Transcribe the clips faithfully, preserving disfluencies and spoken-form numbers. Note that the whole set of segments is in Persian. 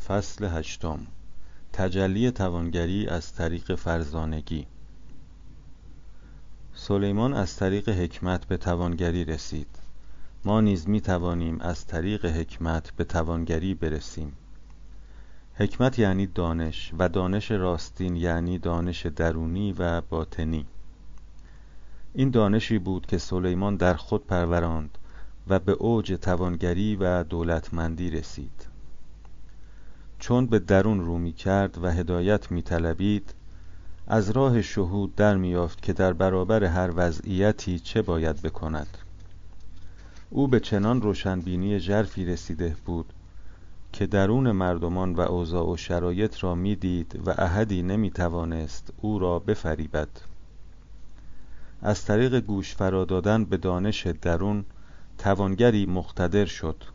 فصل هشتم. تجلی توانگری از طریق فرزانگی. سلیمان از طریق حکمت به توانگری رسید. ما نیز می توانیم از طریق حکمت به توانگری برسیم. حکمت یعنی دانش و دانش راستین یعنی دانش درونی و باطنی. این دانشی بود که سلیمان در خود پروراند و به اوج توانگری و دولتمندی رسید. چون به درون رو می کرد و هدایت می طلبید، از راه شهود در می یافت که در برابر هر وضعیتی چه باید بکند. او به چنان روشنبینی ژرفی رسیده بود که درون مردمان و اوضاع و شرایط را می دید و احدی نمی توانست او را بفریبد. از طریق گوش فرا دادن به دانش درون توانگری مقتدر شد.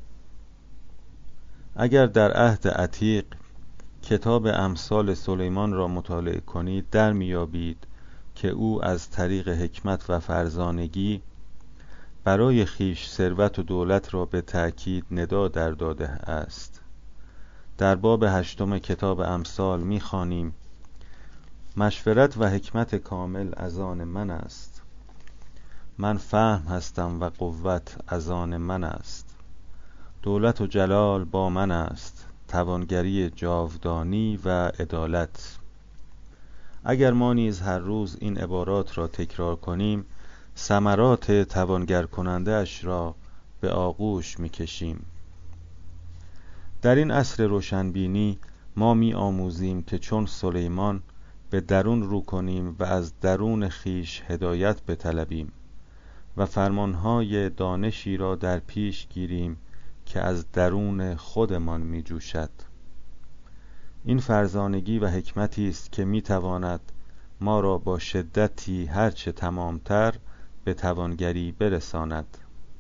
اگر در عهد عتیق کتاب امثال سلیمان را مطالعه کنید، در میابید که او از طریق حکمت و فرزانگی برای خیش ثروت و دولت را به تأکید ندا در داده است. در باب هشتم کتاب امثال می‌خوانیم: مشورت و حکمت کامل از آن من است، من فهم هستم و قوت از آن من است. دولت و جلال با من است، توانگری جاودانی و عدالت. اگر ما نیز هر روز این عبارات را تکرار کنیم، ثمرات توانگر کننده اش را به آغوش می کشیم. در این عصر روشنبینی ما می آموزیم که چون سلیمان به درون رو کنیم و از درون خیش هدایت بطلبیم و فرمانهای دانشی را در پیش گیریم که از درون خودمان می جوشد. این فرزانگی و حکمتی است که می تواند ما را با شدتی هرچه تمامتر به توانگری برساند.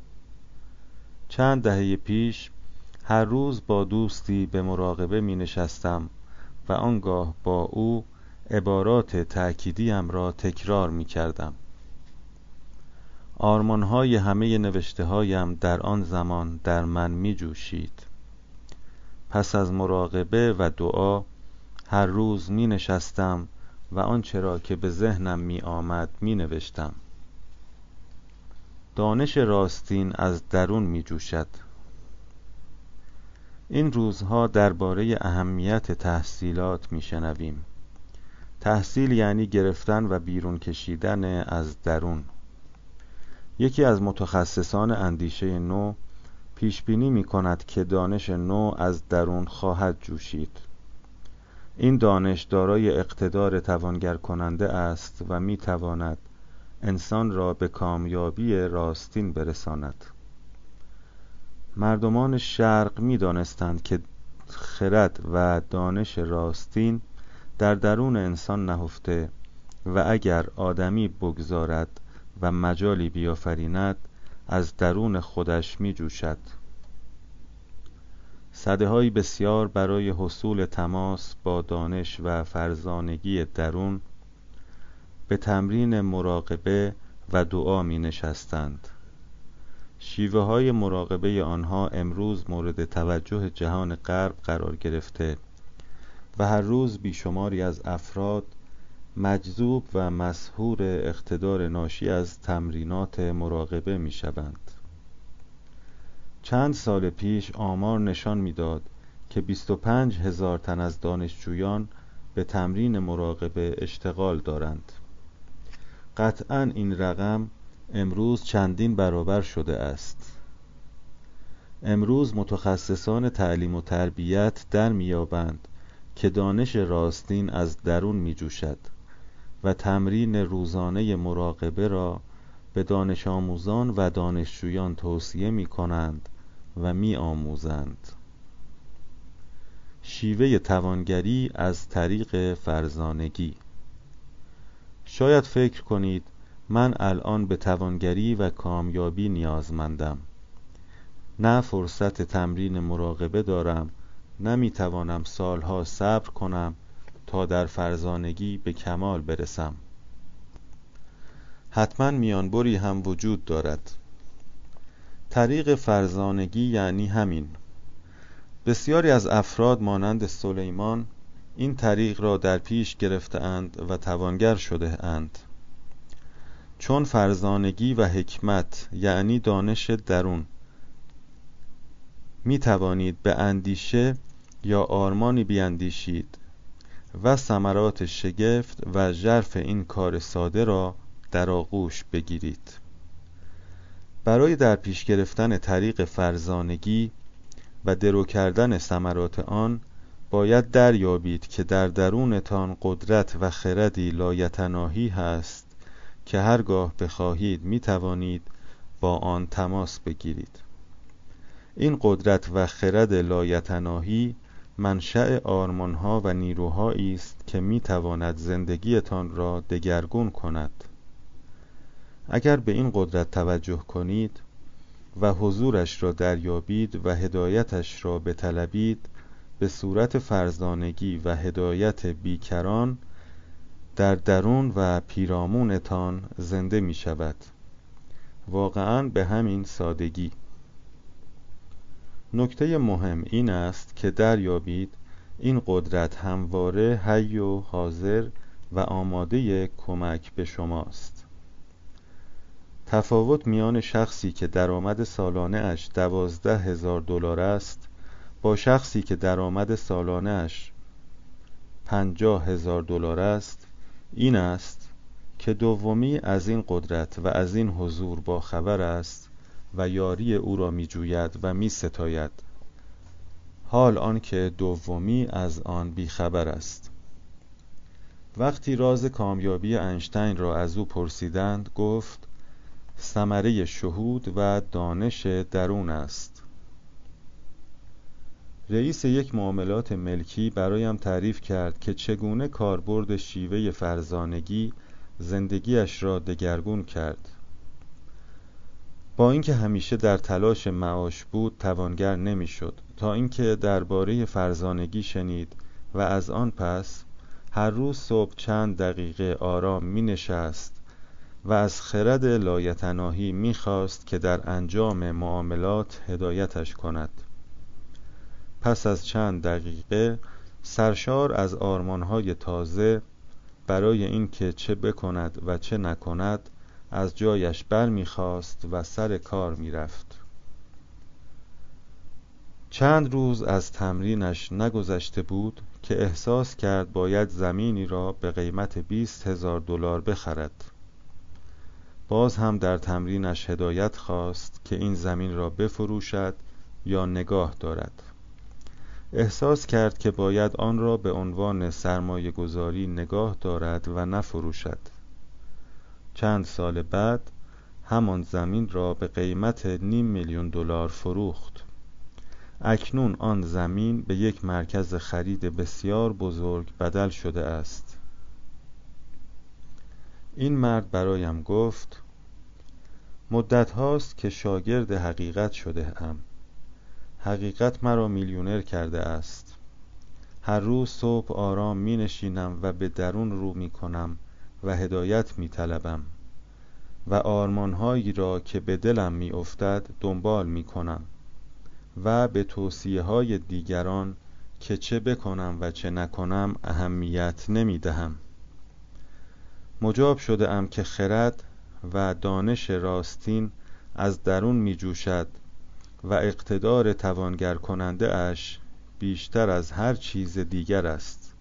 چند دهه پیش هر روز با دوستی به مراقبه می نشستم و آنگاه با او عبارات تأکیدیم را تکرار می کردم. آرمانهای همه نوشته هایم در آن زمان در من می جوشید. پس از مراقبه و دعا هر روز می نشستم و آنچه را که به ذهنم می آمد می نوشتم. دانش راستین از درون می جوشد. این روزها درباره اهمیت تحصیلات می شنویم. تحصیل یعنی گرفتن و بیرون کشیدن از درون. یکی از متخصصان اندیشه نو پیش بینی می کند که دانش نو از درون خواهد جوشید. این دانش دارای اقتدار توانگر کننده است و می تواند انسان را به کامیابی راستین برساند. مردمان شرق می دانستند که خرد و دانش راستین در درون انسان نهفته و اگر آدمی بگذارد و مجالی بیافریند، از درون خودش می جوشد. سده‌های بسیار برای حصول تماس با دانش و فرزانگی درون به تمرین مراقبه و دعا می نشستند. شیوه های مراقبه آنها امروز مورد توجه جهان غرب قرار گرفته و هر روز بیشماری از افراد مجذوب و مسحور اقتدار ناشی از تمرینات مراقبه می شوند. چند سال پیش آمار نشان می‌داد که بیست و پنج هزار تن از دانشجویان به تمرین مراقبه اشتغال دارند. قطعاً این رقم امروز چندین برابر شده است. امروز متخصصان تعلیم و تربیت در می‌یابند که دانش راستین از درون می‌جوشد و تمرین روزانه مراقبه را به دانش آموزان و دانشجویان توصیه می کنند و می آموزند. شیوه توانگری از طریق فرزانگی. شاید فکر کنید من الان به توانگری و کامیابی نیازمندم. نه فرصت تمرین مراقبه دارم، نه می توانم سالها صبر کنم تا در فرزانگی به کمال برسم. حتما میانبری هم وجود دارد. طریق فرزانگی یعنی همین: بسیاری از افراد مانند سلیمان این طریق را در پیش گرفته‌اند و توانگر شده اند. چون فرزانگی و حکمت یعنی دانش درون، می توانید به اندیشه یا آرمانی بیاندیشید و ثمرات شگفت و ژرف این کار ساده را در آغوش بگیرید. برای در پیش گرفتن طریق فرزانگی و درو کردن ثمرات آن باید دریابید که در درونتان قدرت و خردی لایتناهی هست که هرگاه بخواهید می توانید با آن تماس بگیرید. این قدرت و خرد لایتناهی منشأ آرمانها و نیروهایی است که می تواند زندگیتان را دگرگون کند. اگر به این قدرت توجه کنید و حضورش را دریابید و هدایتش را بطلبید، به صورت فرزانگی و هدایت بیکران در درون و پیرامونتان زنده می شود. واقعاً به همین سادگی. نکته مهم این است که دریابید این قدرت همواره حی و حاضر و آماده کمک به شماست. تفاوت میان شخصی که درآمد سالانه اش دوازده هزار دلار است با شخصی که درآمد سالانه اش پنجاه هزار دلار است این است که دومی از این قدرت و از این حضور با خبر است و یاری او را می جوید و می ستاید، حال آنکه دومی از آن بی خبر است. وقتی راز کامیابی اینشتین را از او پرسیدند گفت ثمره شهود و دانش درون است. رئیس یک معاملات ملکی برایم تعریف کرد که چگونه کاربرد شیوه فرزانگی زندگیش را دگرگون کرد. با اینکه همیشه در تلاش معاش بود توانگر نمیشد، تا اینکه درباره فرزانگی شنید و از آن پس هر روز صبح چند دقیقه آرام می نشست و از خرد لایتناهی می خواست که در انجام معاملات هدایتش کند. پس از چند دقیقه سرشار از آرمانهای تازه برای اینکه چه بکند و چه نکند از جایش بر می خاست و سر کار می رفت. چند روز از تمرینش نگذشته بود که احساس کرد باید زمینی را به قیمت بیست هزار دلار بخرد. باز هم در تمرینش هدایت خواست که این زمین را بفروشد یا نگاه دارد. احساس کرد که باید آن را به عنوان سرمایه گذاری نگاه دارد و نفروشد. چند سال بعد همان زمین را به قیمت نیم میلیون دلار فروخت. اکنون آن زمین به یک مرکز خرید بسیار بزرگ بدل شده است. این مرد برایم گفت مدت هاست که شاگرد حقیقت شده ام. حقیقت مرا میلیونر کرده است. هر روز صبح آرام می نشینم و به درون رو می کنم و هدایت می طلبم و آرمانهایی را که به دلم می افتد دنبال می کنم و به توصیه های دیگران که چه بکنم و چه نکنم اهمیت نمی دهم. مجاب شده ام که خرد و دانش راستین از درون می جوشد و اقتدار توانگر کننده اش بیشتر از هر چیز دیگر است.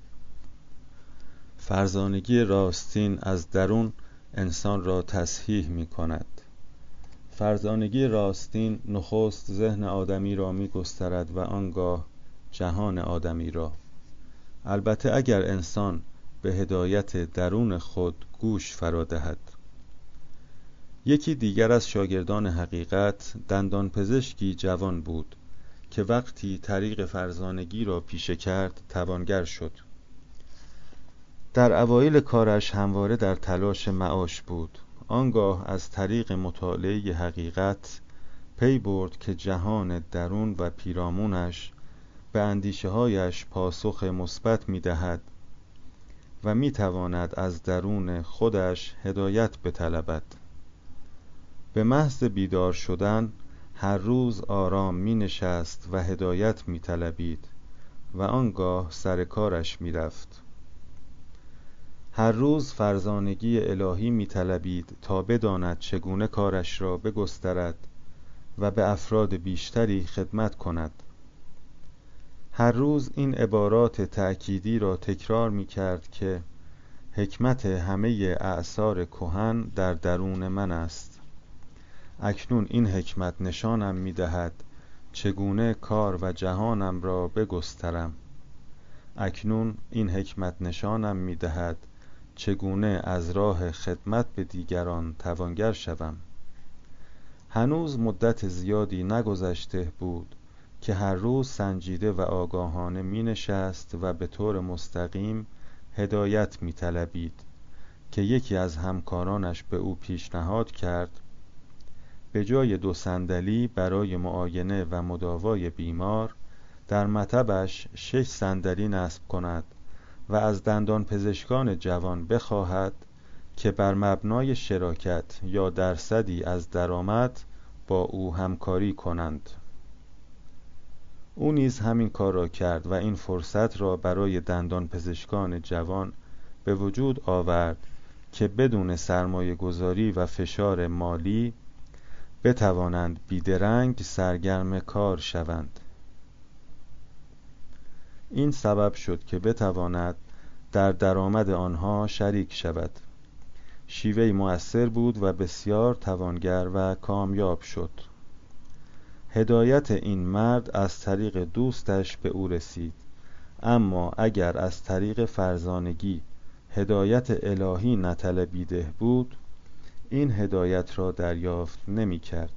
فرزانگی راستین از درون انسان را تصحیح می کند. فرزانگی راستین نخست ذهن آدمی را می گسترد و آنگاه جهان آدمی را. البته اگر انسان به هدایت درون خود گوش فرا دهد. یکی دیگر از شاگردان حقیقت دندان پزشکی جوان بود که وقتی طریق فرزانگی را پیشه کرد توانگر شد. در اوایل کارش همواره در تلاش معاش بود. آنگاه از طریق مطالعه حقیقت پی برد که جهان درون و پیرامونش به اندیشه هایش پاسخ مثبت می دهد و می تواند از درون خودش هدایت بطلبد. به محض بیدار شدن هر روز آرام می نشست و هدایت می طلبید و آنگاه سر کارش می رفت. هر روز فرزانگی الهی می طلبید تا بداند چگونه کارش را بگسترد و به افراد بیشتری خدمت کند. هر روز این عبارات تأکیدی را تکرار می کرد که حکمت همه اعصار کهن در درون من است. اکنون این حکمت نشانم می دهد چگونه کار و جهانم را بگسترم. اکنون این حکمت نشانم می دهد چگونه از راه خدمت به دیگران توانگر شوم. هنوز مدت زیادی نگذشته بود که هر روز سنجیده و آگاهانه می نشست و به طور مستقیم هدایت می طلبید که یکی از همکارانش به او پیشنهاد کرد به جای دو صندلی برای معاینه و مداوای بیمار در مطبش شش صندلی نصب کند و از دندان پزشکان جوان بخواهد که بر مبنای شراکت یا درصدی از درآمد با او همکاری کنند. او نیز همین کار را کرد و این فرصت را برای دندان پزشکان جوان به وجود آورد که بدون سرمایه گذاری و فشار مالی بتوانند بیدرنگ سرگرم کار شوند. این سبب شد که بتواند در درآمد آنها شریک شود. شیوهی مؤثر بود و بسیار توانگر و کامیاب شد. هدایت این مرد از طریق دوستش به او رسید، اما اگر از طریق فرزانگی هدایت الهی نطلبیده بود این هدایت را دریافت نمی کرد.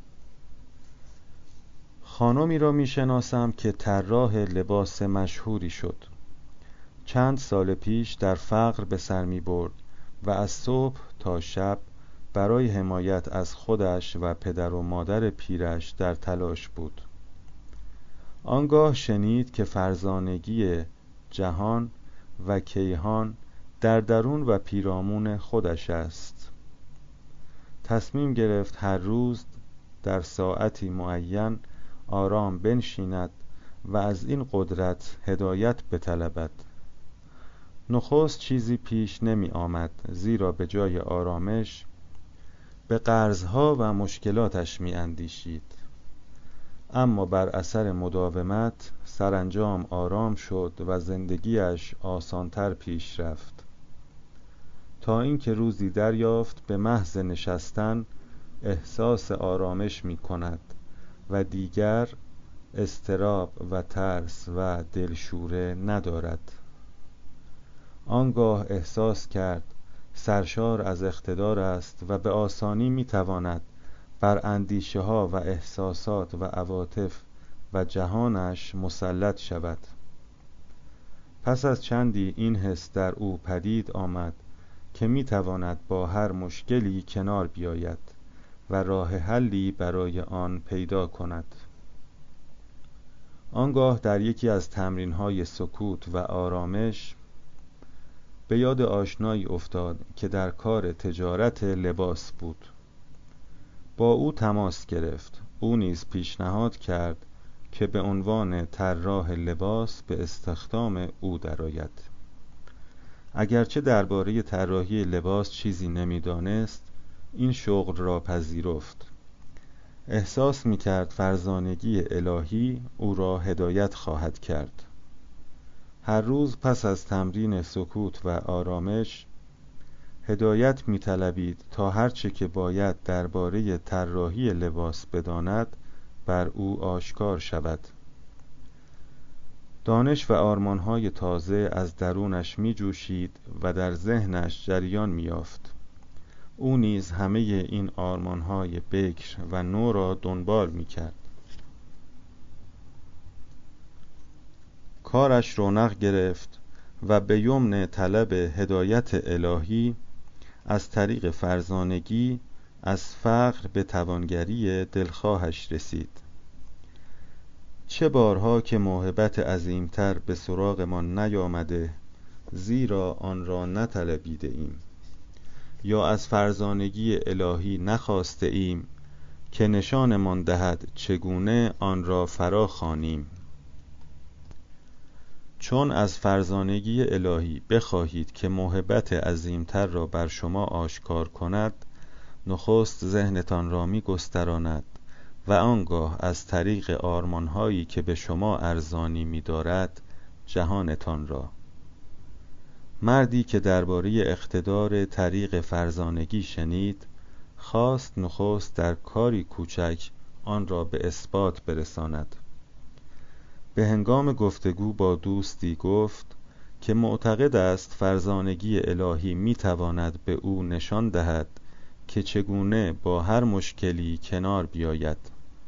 خانمی را می شناسم که طراح لباس مشهوری شد. چند سال پیش در فقر به سر می برد و از صبح تا شب برای حمایت از خودش و پدر و مادر پیرش در تلاش بود. آنگاه شنید که فرزانگی جهان و کیهان در درون و پیرامون خودش است. تصمیم گرفت هر روز در ساعتی معین آرام بنشیند و از این قدرت هدایت بطلبد. نخست چیزی پیش نمی آمد، زیرا به جای آرامش به قرضها و مشکلاتش می اندیشید. اما بر اثر مداومت سرانجام آرام شد و زندگیش آسانتر پیش رفت، تا اینکه روزی دریافت به محض نشستن احساس آرامش می کند و دیگر اضطراب و ترس و دلشوره ندارد. آنگاه احساس کرد سرشار از اقتدار است و به آسانی می تواند بر اندیشه ها و احساسات و عواطف و جهانش مسلط شود. پس از چندی این حس در او پدید آمد که می تواند با هر مشکلی کنار بیاید و راه حلی برای آن پیدا کند. آنگاه در یکی از تمرین‌های سکوت و آرامش به یاد آشنایی افتاد که در کار تجارت لباس بود. با او تماس گرفت. او نیز پیشنهاد کرد که به عنوان طراح لباس به استخدام او درآید. اگرچه درباره طراحی لباس چیزی نمی‌دانست، این شغل را پذیرفت. احساس می‌کرد فرزانگی الهی او را هدایت خواهد کرد. هر روز پس از تمرین سکوت و آرامش هدایت می‌طلبید تا هرچه که باید درباره طراحی لباس بداند بر او آشکار شود. دانش و آرمان‌های تازه از درونش می‌جوشید و در ذهنش جریان می‌یافت. او نیز همه این آرمان‌های بکر و نو را دنبال می‌کرد. کارش رونق گرفت و به یمن طلب هدایت الهی از طریق فرزانگی از فقر به توانگری دلخواهش رسید. چه بارها که موهبت عظیمتر به سراغمان نیامده زیرا آن را نطلبیده ایم، یا از فرزانگی الهی نخواسته ایم که نشانمان دهد چگونه آن را فرا خوانیم. چون از فرزانگی الهی بخواهید که موهبت عظیمتر را بر شما آشکار کند، نخست ذهنتان را می گستراند و آنگاه از طریق آرمانهایی که به شما ارزانی می دارد جهانتان را. مردی که درباره اقتدار طریق فرزانگی شنید، خواست نخست در کاری کوچک آن را به اثبات برساند. به هنگام گفتگو با دوستی گفت که معتقد است فرزانگی الهی می تواند به او نشان دهد که چگونه با هر مشکلی کنار بیاید.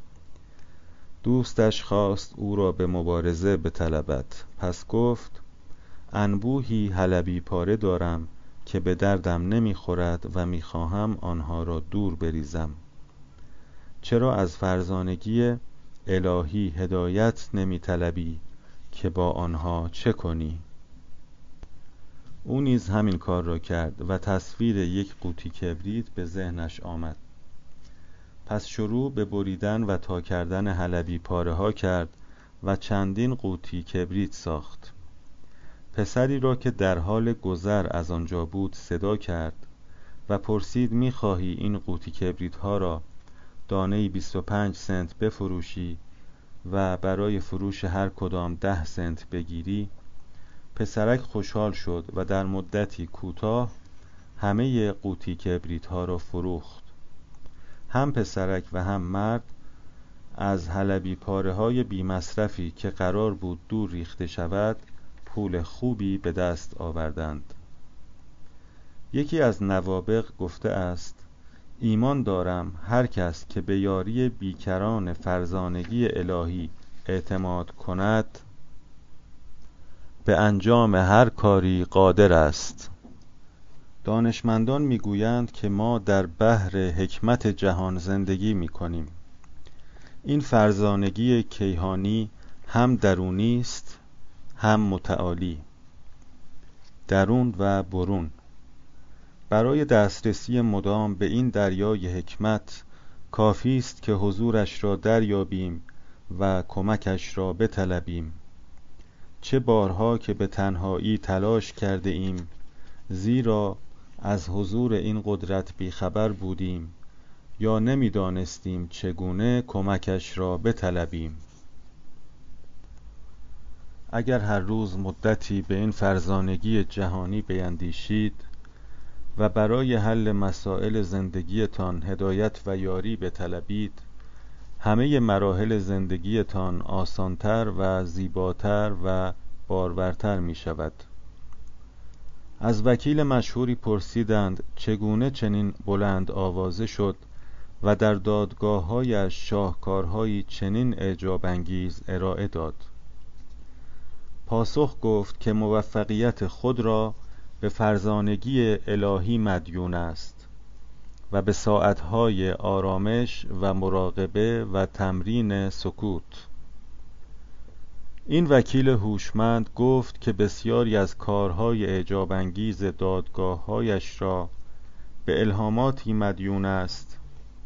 دوستش خواست او را به مبارزه بطلبد، پس گفت انبوهی حلبی پاره دارم که به دردم نمیخورد و میخواهم آنها را دور بریزم. چرا از فرزانگی الهی هدایت نمیطلبی که با آنها چه کنی؟ او نیز همین کار را کرد و تصویر یک قوطی کبریت به ذهنش آمد. پس شروع به بریدن و تا کردن حلبی پاره ها کرد و چندین قوطی کبریت ساخت. پسری را که در حال گذر از آنجا بود صدا کرد و پرسید می‌خواهی این قوطی کبریت ها را دانه‌ای بیست و پنج سنت بفروشی و برای فروش هر کدام ده سنت بگیری؟ پسرک خوشحال شد و در مدتی کوتاه همه قوطی کبریت ها را فروخت. هم پسرک و هم مرد از حلبی پاره های بی مصرفی که قرار بود دور ریخته شود پول خوبی به دست آوردند. یکی از نوابغ گفته است ایمان دارم هر کس که به یاری بیکران فرزانگی الهی اعتماد کند به انجام هر کاری قادر است. دانشمندان میگویند که ما در بحر حکمت جهان زندگی میکنیم. این فرزانگی کیهانی هم درونی است هم متعالی، درون و برون. برای دسترسی مدام به این دریای حکمت کافی است که حضورش را دریابیم و کمکش را بطلبیم. چه بارها که به تنهایی تلاش کرده ایم، زیرا از حضور این قدرت بیخبر بودیم یا نمیدانستیم چگونه کمکش را بطلبیم. اگر هر روز مدتی به این فرزانگی جهانی بیندیشید و برای حل مسائل زندگیتان هدایت و یاری بطلبید، همه مراحل زندگیتان آسانتر و زیباتر و بارورتر می شود. از وکیل مشهوری پرسیدند چگونه چنین بلند آوازه شد و در دادگاه‌هایش شاهکارهایی چنین اعجاب انگیز ارائه داد. پاسخ گفت که موفقیت خود را به فرزانگی الهی مدیون است و به ساعتهای آرامش و مراقبه و تمرین سکوت. این وکیل هوشمند گفت که بسیاری از کارهای اعجاب انگیز دادگاه‌هایش را به الهاماتی مدیون است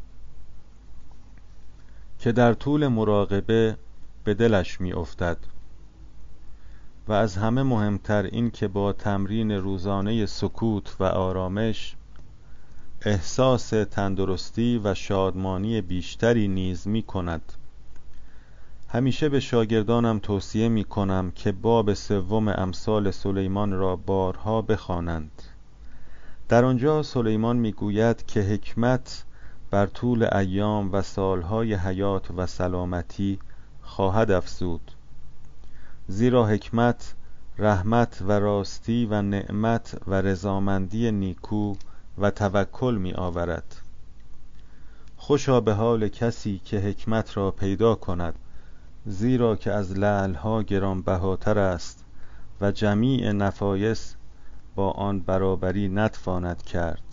که در طول مراقبه به دلش می افتد و از همه مهمتر این که با تمرین روزانه سکوت و آرامش احساس تندرستی و شادمانی بیشتری نیز می کند. همیشه به شاگردانم توصیه می کنم که باب سوم امثال سلیمان را بارها بخوانند. در آنجا سلیمان می گوید که حکمت بر طول ایام و سالهای حیات و سلامتی خواهد افزود، زیرا حکمت رحمت و راستی و نعمت و رضامندی نیکو و توکل می آورد. خوشا به حال کسی که حکمت را پیدا کند، زیرا که از لعلها گرانبهاتر است و جمیع نفایس با آن برابری نتواند کرد.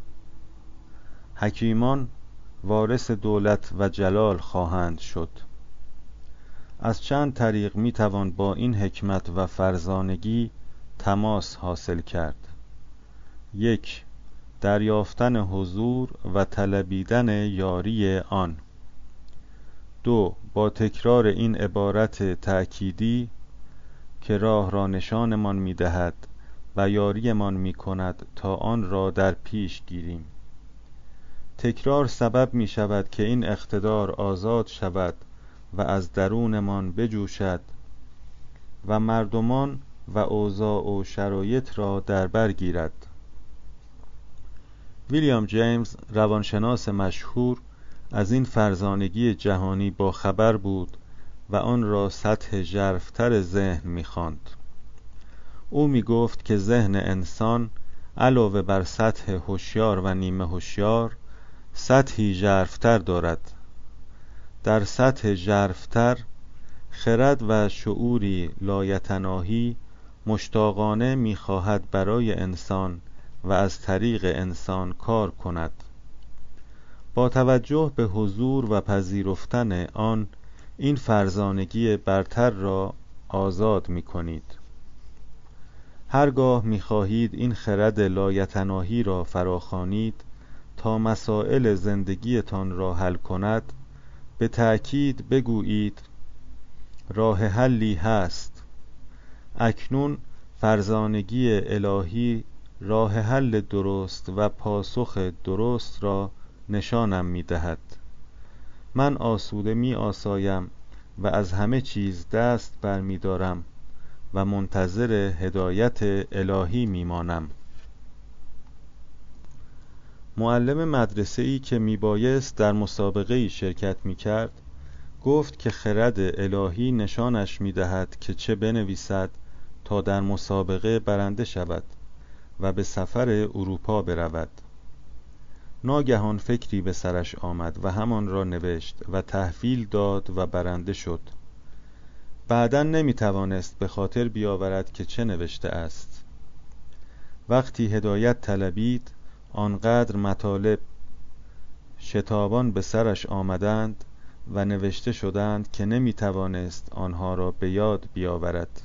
حکیمان وارث دولت و جلال خواهند شد. از چند طریق می توان با این حکمت و فرزانگی تماس حاصل کرد. یک، دریافتن حضور و طلبیدن یاری آن. دو، با تکرار این عبارت تأکیدی که راه را نشانمان می دهد و یاریمان می کند تا آن را در پیش گیریم. تکرار سبب می شود که این اقتدار آزاد شود و از درونمان بجوشد و مردمان و اوضاع و شرایط را در بر گیرد. ویلیام جیمز روانشناس مشهور از این فرزانگی جهانی با خبر بود و آن را سطح ژرف‌تر ذهن می‌خواند. او می‌گفت که ذهن انسان علاوه بر سطح هوشیار و نیمه هوشیار سطحی ژرف‌تر دارد. در سطح ژرف‌تر خرد و شعوری لایتناهی مشتاقانه می‌خواهد برای انسان و از طریق انسان کار کند. با توجه به حضور و پذیرفتن آن، این فرزانگی برتر را آزاد می کنید. هرگاه می خواهید این خرد لایتناهی را فراخوانید تا مسائل زندگیتان را حل کند، به تأکید بگویید راه حلی هست. اکنون فرزانگی الهی راه حل درست و پاسخ درست را نشانم می دهد. من آسوده می آسایم و از همه چیز دست بر می دارم و منتظر هدایت الهی می مانم. معلم مدرسه‌ای که می بایست در مسابقه‌ای شرکت می کرد گفت که خرد الهی نشانش می دهد که چه بنویسد تا در مسابقه برنده شود و به سفر اروپا برود. ناگهان فکری به سرش آمد و همان را نوشت و تحویل داد و برنده شد. بعداً نمی توانست به خاطر بیاورد که چه نوشته است. وقتی هدایت طلبید، آنقدر مطالب شتابان به سرش آمدند و نوشته شدند که نمی توانست آنها را به یاد بیاورد.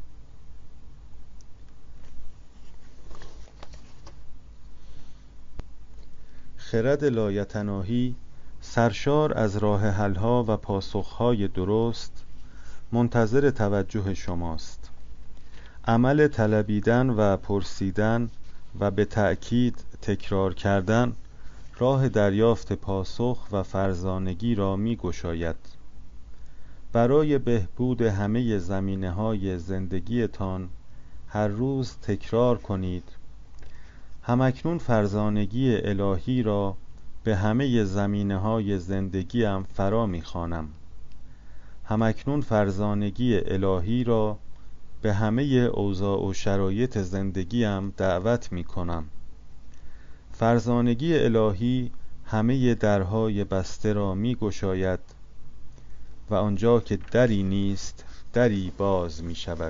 خرد لایتناهی سرشار از راه حل‌ها و پاسخ‌های درست منتظر توجه شماست. عمل طلبیدن و پرسیدن و به تأکید تکرار کردن راه دریافت پاسخ و فرزانگی را می گشاید. برای بهبود همه زمینه‌های زندگیتان هر روز تکرار کنید: همکنون فرزانگی الهی را به همه زمینه‌های زندگیم فرا می‌خوانم. همکنون فرزانگی الهی را به همه اوضاع و شرایط زندگیم دعوت می‌کنم. فرزانگی الهی همه درهای بسته را می‌گشاید و آنجا که دری نیست، دری باز می‌شود.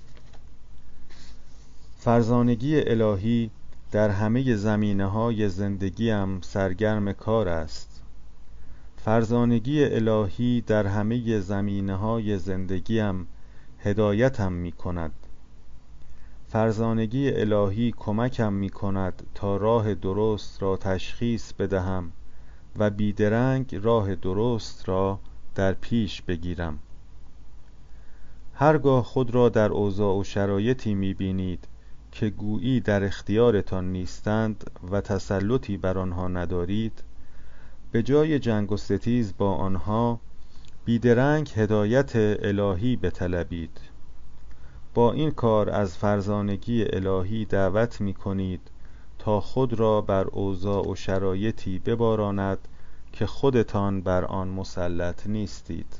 فرزانگی الهی در همه زمینه‌های زندگیم سرگرم کار است. فرزانگی الهی در همه زمینه‌های زندگیم هدایتم می‌کند. فرزانگی الهی کمکم می‌کند تا راه درست را تشخیص بدهم و بیدرنگ راه درست را در پیش بگیرم. هرگاه خود را در اوضاع و شرایطی می‌بینید که گویی در اختیارتان نیستند و تسلطی بر آنها ندارید، به جای جنگ و ستیز با آنها بیدرنگ هدایت الهی بطلبید. با این کار از فرزانگی الهی دعوت می کنید تا خود را بر اوضاع و شرایطی بباراند که خودتان بر آن مسلط نیستید.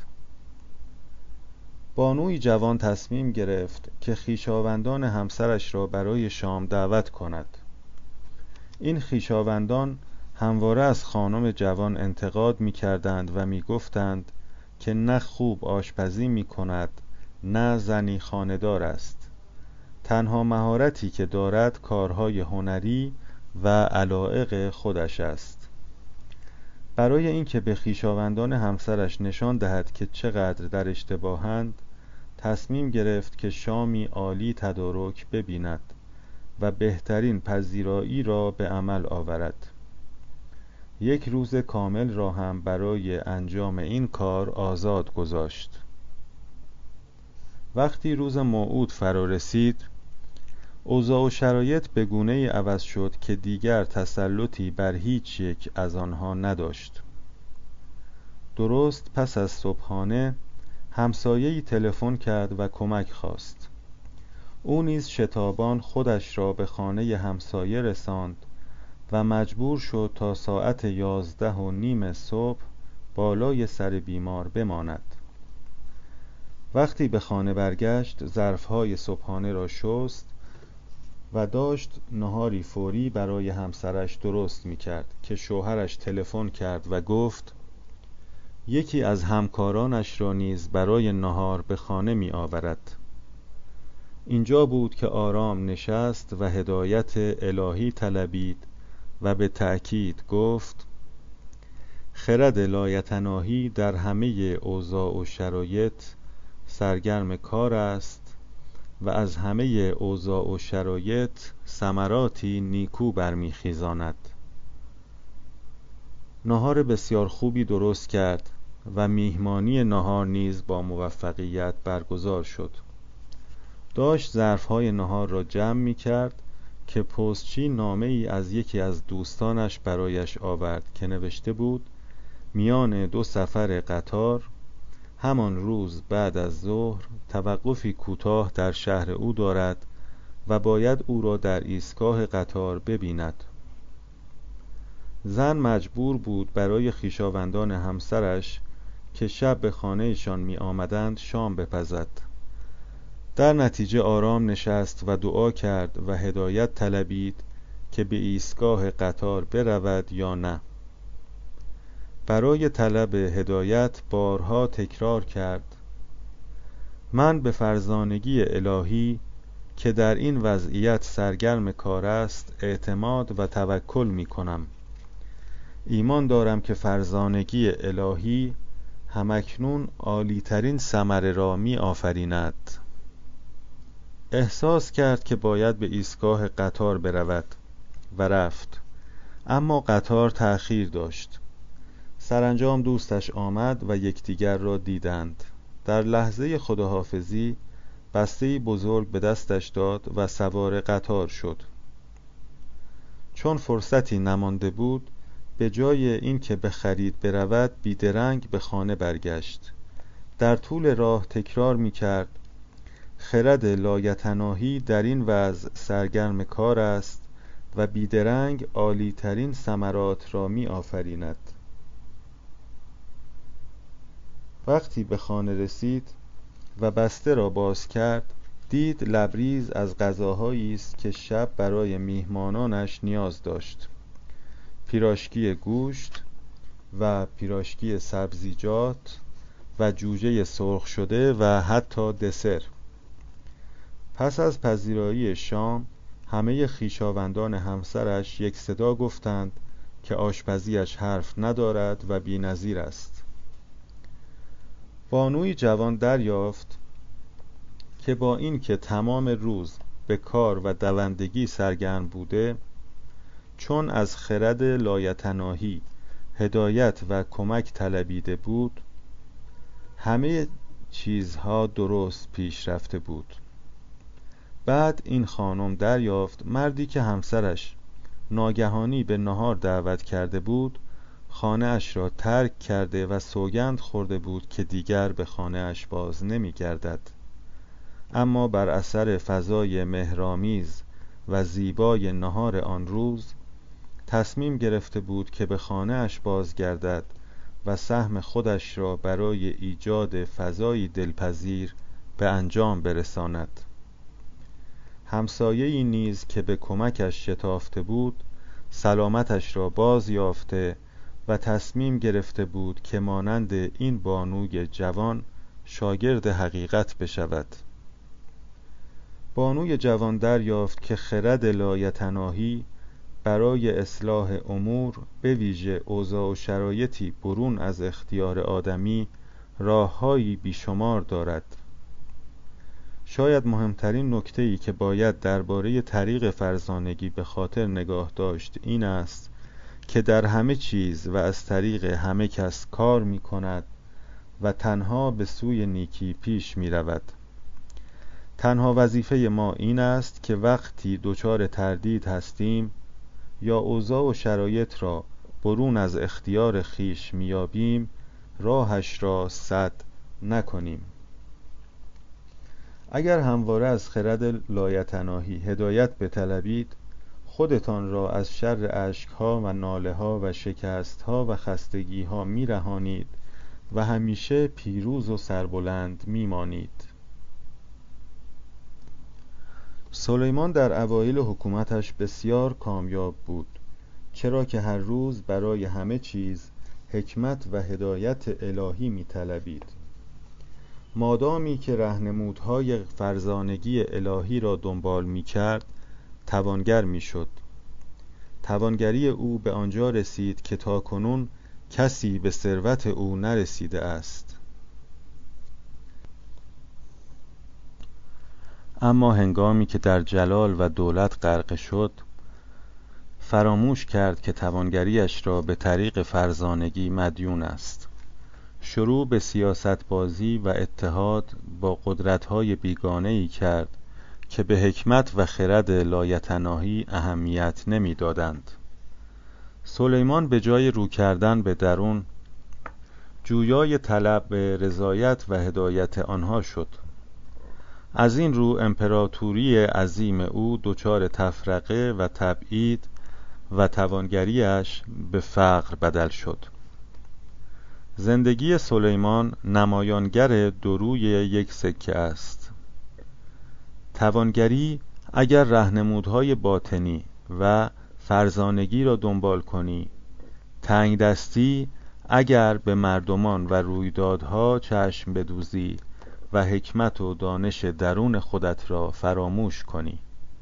بانوی جوان تصمیم گرفت که خویشاوندان همسرش را برای شام دعوت کند. این خویشاوندان همواره از خانم جوان انتقاد می‌کردند و می‌گفتند که نه خوب آشپزی می‌کند، نه زنی خانه‌دار است. تنها مهارتی که دارد کارهای هنری و علایق خودش است. برای اینکه به خویشاوندان همسرش نشان دهد که چقدر در اشتباهند، تصمیم گرفت که شامی عالی تدارک ببیند و بهترین پذیرایی را به عمل آورد. یک روز کامل را هم برای انجام این کار آزاد گذاشت. وقتی روز موعود فرا رسید، اوضاع و شرایط به گونه‌ای عوض شد که دیگر تسلطی بر هیچ یک از آنها نداشت. درست پس از صبحانه همسایه‌ای تلفن کرد و کمک خواست. او نیز شتابان خودش را به خانه همسایه رساند و مجبور شد تا ساعت یازده و نیم صبح بالای سر بیمار بماند. وقتی به خانه برگشت، ظرف‌های صبحانه را شست و داشت نهاری فوری برای همسرش درست می‌کرد که شوهرش تلفن کرد و گفت یکی از همکارانش را نیز برای نهار به خانه می‌آورد. اینجا بود که آرام نشست و هدایت الهی طلبید و به تأکید گفت خرد لایتناهی در همه اوضاع و شرایط سرگرم کار است و از همه اوضاع و شرایط ثمراتی نیکو برمیخیزاند. نهار بسیار خوبی درست کرد و میهمانی نهار نیز با موفقیت برگزار شد. داشت ظرفهای نهار را جمع می کرد که پستچی نامه ای از یکی از دوستانش برایش آورد که نوشته بود میان دو سفر قطار همان روز بعد از ظهر توقفی کوتاه در شهر او دارد و باید او را در ایستگاه قطار ببیند. زن مجبور بود برای خویشاوندان همسرش که شب به خانهشان می آمدند شام بپزد. در نتیجه آرام نشست و دعا کرد و هدایت طلبید که به ایستگاه قطار برود یا نه. برای طلب هدایت بارها تکرار کرد من به فرزانگی الهی که در این وضعیت سرگرم کار است اعتماد و توکل می کنم. ایمان دارم که فرزانگی الهی همکنون عالی ترین ثمره را می آفریند. احساس کرد که باید به ایستگاه قطار برود و رفت، اما قطار تأخیر داشت. سرانجام دوستش آمد و یکدیگر را دیدند. در لحظه خداحافظی بسته‌ای بزرگ به دستش داد و سوار قطار شد. چون فرصتی نمانده بود، به جای اینکه به خرید برود بیدرنگ به خانه برگشت. در طول راه تکرار می کرد خرد لایتناهی در این وضع سرگرم کار است و بیدرنگ عالی ترین ثمرات را می آفریند. وقتی به خانه رسید و بسته را باز کرد، دید لبریز از غذاهایی است که شب برای میهمانانش نیاز داشت: پیراشکی گوشت و پیراشکی سبزیجات و جوجه سرخ شده و حتی دسر. پس از پذیرایی شام همه خویشاوندان همسرش یک صدا گفتند که آشپزیش حرف ندارد و بی‌نظیر است. بانوی جوان دریافت که با این که تمام روز به کار و دوندگی سرگرم بوده، چون از خرد لایتناهی هدایت و کمک طلبیده بود، همه چیزها درست پیش رفته بود. بعد این خانم دریافت مردی که همسرش ناگهانی به نهار دعوت کرده بود خانه اش را ترک کرده و سوگند خورده بود که دیگر به خانه اش باز نمی گردد. اما بر اثر فضای مهرآمیز و زیبای نهار آن روز تصمیم گرفته بود که به خانه اش بازگردد و سهم خودش را برای ایجاد فضایی دلپذیر به انجام برساند. همسایه‌ای نیز که به کمکش شتافته بود سلامتش را باز یافته و تصمیم گرفته بود که مانند این بانوی جوان شاگرد حقیقت بشود. بانوی جوان دریافت که خرد لایتناهی برای اصلاح امور به ویژه اوضاع و شرایطی برون از اختیار آدمی راه‌هایی بیشمار دارد. شاید مهمترین نکته‌ای که باید درباره طریق فرزانگی به خاطر نگاه داشت این است که در همه چیز و از طریق همه کس کار می کند و تنها به سوی نیکی پیش می رود. تنها وظیفه ما این است که وقتی دچار تردید هستیم یا اوضاع و شرایط را برون از اختیار خیش میابیم راهش را سد نکنیم. اگر همواره از خرد لایتناهی هدایت بطلبید، خودتان را از شر اشکها و ناله‌ها و شکستها و خستگیها میرهانید و همیشه پیروز و سربلند میمانید. سلیمان در اوایل حکومتش بسیار کامیاب بود، چرا که هر روز برای همه چیز حکمت و هدایت الهی می‌طلبید. مادامی که راهنمودهای فرزانگی الهی را دنبال می‌کرد، توانگر می‌شد. توانگری او به آنجا رسید که تاکنون کسی به ثروت او نرسیده است. اما هنگامی که در جلال و دولت غرق شد، فراموش کرد که توانگریش را به طریق فرزانگی مدیون است. شروع به سیاست بازی و اتحاد با قدرت‌های بیگانه‌ای کرد که به حکمت و خرد لایتناهی اهمیت نمی‌دادند. سلیمان به جای رو کردن به درون، جویای طلب به رضایت و هدایت آنها شد. از این رو امپراتوری عظیم او دچار تفرقه و تبعید و توانگریش به فقر بدل شد. زندگی سلیمان نمایانگر دو روی یک سکه است. توانگری اگر راهنمودهای باطنی و فرزانگی را دنبال کنی، تنگ دستی اگر به مردمان و رویدادها چشم بدوزی و حکمت و دانش درون خودت را فراموش کنی.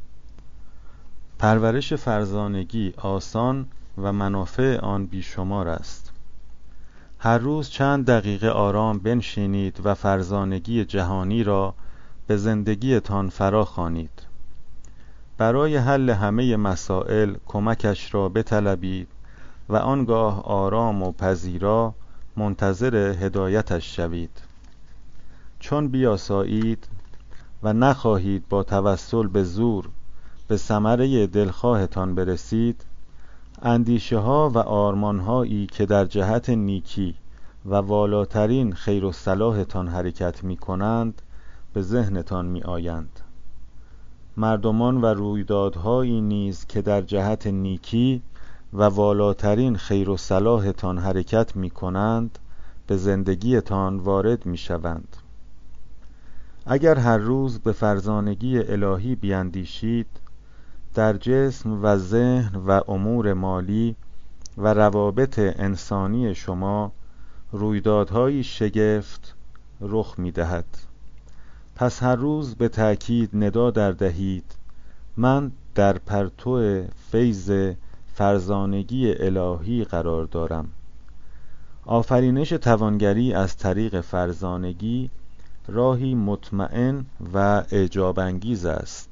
پرورش فرزانگی آسان و منافع آن بیشمار است. هر روز چند دقیقه آرام بنشینید و فرزانگی جهانی را به زندگیتان فرا خوانید. برای حل همه مسائل کمکش را بطلبید و آنگاه آرام و پذیرا منتظر هدایتش شوید. چون بیاسایید و نخواهید با توسل به زور به ثمره دلخواهتان برسید، اندیشه ها و آرمان هایی که در جهت نیکی و والاترین خیر و صلاحتان حرکت می کنند به ذهنتان می آیند. مردمان و رویدادهایی نیز که در جهت نیکی و والاترین خیر و صلاحتان حرکت می کنند به زندگیتان وارد می شوند. اگر هر روز به فرزانگی الهی بیندیشید، در جسم و ذهن و امور مالی و روابط انسانی شما رویدادهای شگفت رخ می دهد. پس هر روز به تأکید ندا در دهید: من در پرتو فیض فرزانگی الهی قرار دارم. آفرینش توانگری از طریق فرزانگی راهی مطمئن و اعجاب انگیز است.